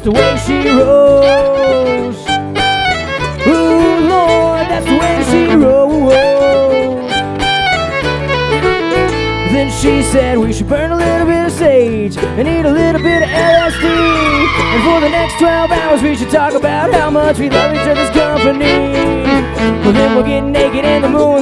the way she rolls. Ooh, Lord, that's the way she rolls. Then she said we should burn a little bit of sage and eat a little bit of LSD. And for the next 12 hours we should talk about how much we love each other's company. Well, then we'll get naked in the moonlight